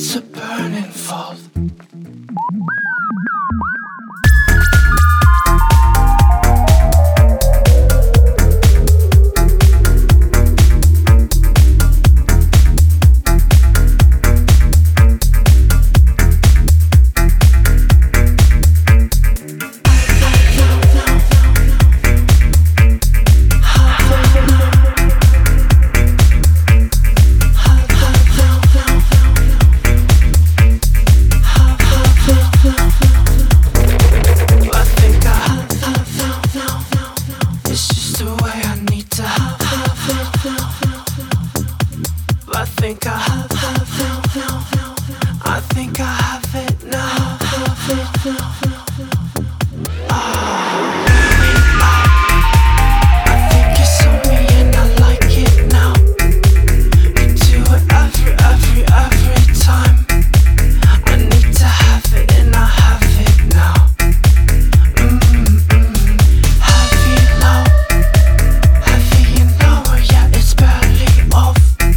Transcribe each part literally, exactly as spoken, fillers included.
it's a burning fault. I think I have, I think I have it now. Ah, I think it's on me and I like it now. You do it every, every, every time. I need to have it and I have it now. Mm-mm. Heavy low, heavy and lower, yeah, it's barely off.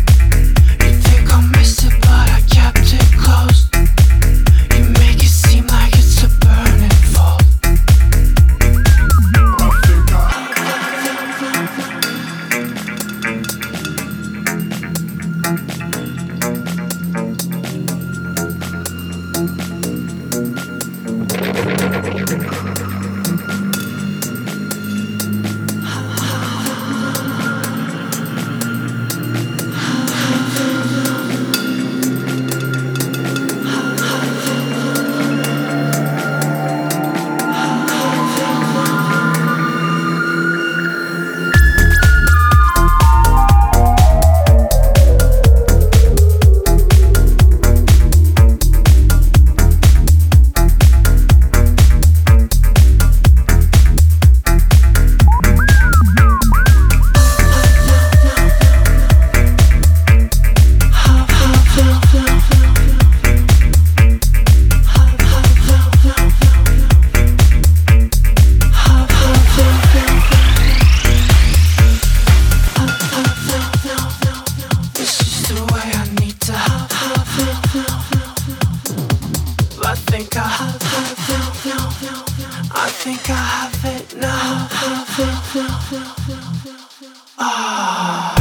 I think I have, I think I have it now. Ah.